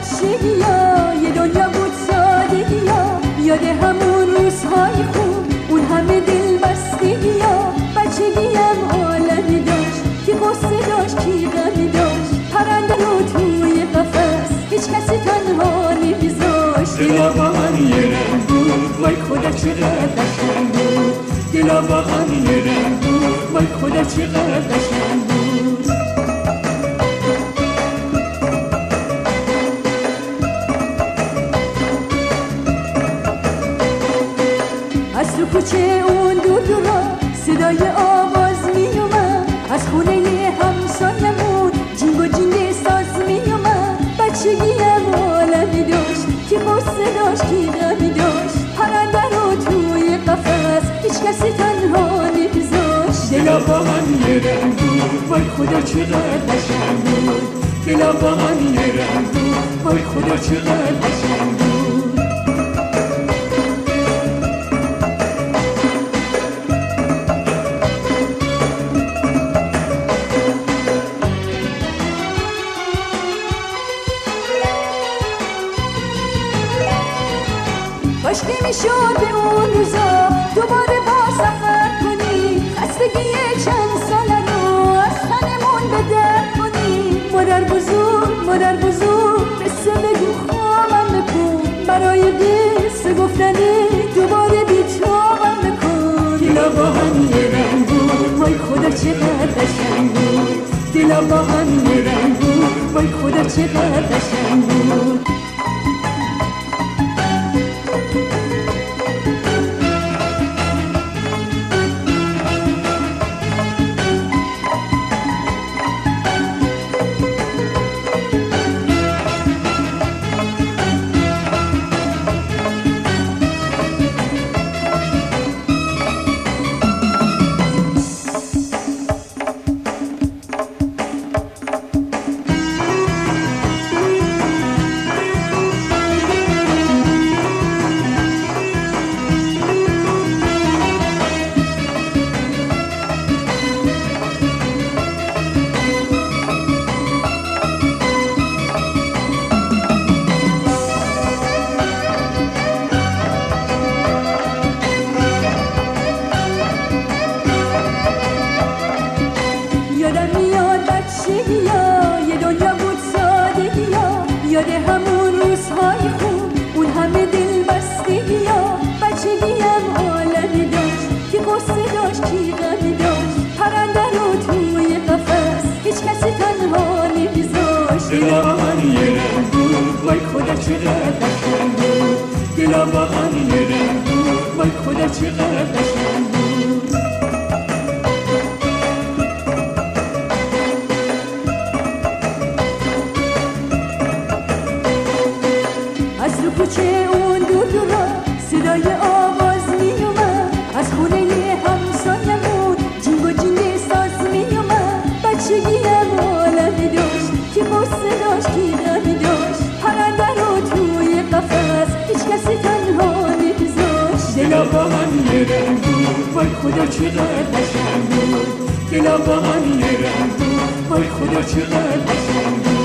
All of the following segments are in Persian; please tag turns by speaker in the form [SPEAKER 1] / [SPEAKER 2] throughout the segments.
[SPEAKER 1] بچگیا یه دنیا بود سادگیا، یاد همون روزهای خوب اون همه دل بستگیا. بچگیم عالمی داشت که قصه داشت کی غمی داشت، پرنده رو توی قفس هیچ کسی تنها نمیذاشت.
[SPEAKER 2] دلا با هم یه رنگ بود وای خدا چقدر قشنگ بود، دلا با هم یه رنگ بود وای خدا چقدر قشنگ بود.
[SPEAKER 1] از تو کوچه اون دور دورا صدای آواز می اومد، از خونه همسایمون جینگ و جینگ ساز می اومد. بچگیم عالمی داشت که قصه داشت کی غمی داشت، پرنده رو توی قفس هیچ کسی تنها نمیذاشت.
[SPEAKER 2] دلا با هم یه رنگ بود وای خدا چقدر قشنگ بود، دلا با هم یه رنگ بود وای خدا چقدر قشنگ بود.
[SPEAKER 1] کاش نمیشد به اون روزا دوباره با سفر کنی، خستگی چند ساله رو از تنمون به در کنی. مادر بزرگ قصه بگو خوابم بکن، برای قصه گفتنی دوباره بیتابم بکن.
[SPEAKER 2] دلا با هم یه رنگ بود وای خدا چقدر قشنگ بود، دلا با هم یه رنگ بود وای خدا چقدر قشنگ بود.
[SPEAKER 1] یه دنیا بود سادگیا، یاد همون روزهای خوب اون همه دل بستگیا. بچگیم عالمی داشت که قصه داشت کی غمی داشت، پرنده رو توی قفس هیچ کسی تنها نمیذاشت.
[SPEAKER 2] دلا با هم یه رنگ بود وای خدا چقدر قشنگ بود، دلا با هم یه رنگ بود وای خدا چقدر قشنگ بود.
[SPEAKER 1] از رو کوچه اون دور دورا صدای آواز می اومد، از خونه همسایمون جینگ و جینگ ساز می اومد. بچگیم عالمی داشت که قصه داشت کی غمی داشت، پرنده رو توی قفس هیچ کسی تنها نمیذاشت.
[SPEAKER 2] دلا با هم یه رنگ بود وای خدا چقدر قشنگ بود، دلا با هم یه رنگ بود وای خدا چقدر قشنگ بود.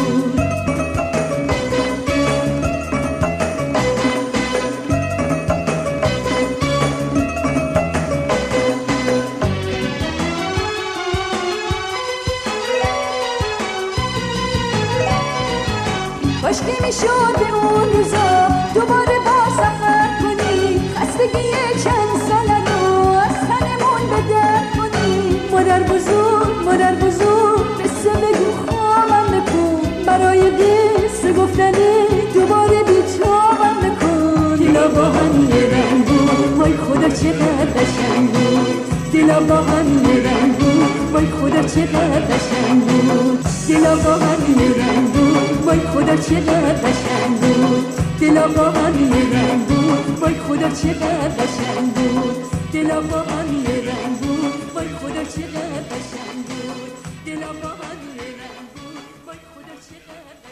[SPEAKER 1] کاش نمیشد به اون روزا دوباره با سفر کنی، خستگی چند ساله رو از تنمون به در کنی. مادر بزرگ قصه بگو خوابم بکن، برای قصه گفتنی دوباره بیتابم بکن.
[SPEAKER 2] دلا با هم یه رنگ بود وای خدا چقدر قشنگ بود، دلا با هم یه رنگ بود وای خدا چقدر قشنگ بود. دلا با هم یه رنگ بود وای خدا چقدر قشنگ بود، دلا با هم یه رنگ بود وای خدا چقدر قشنگ بود. دلا با هم یه رنگ بود وای خدا چقدر قشنگ بود، دلا با هم یه رنگ بود وای خدا چقدر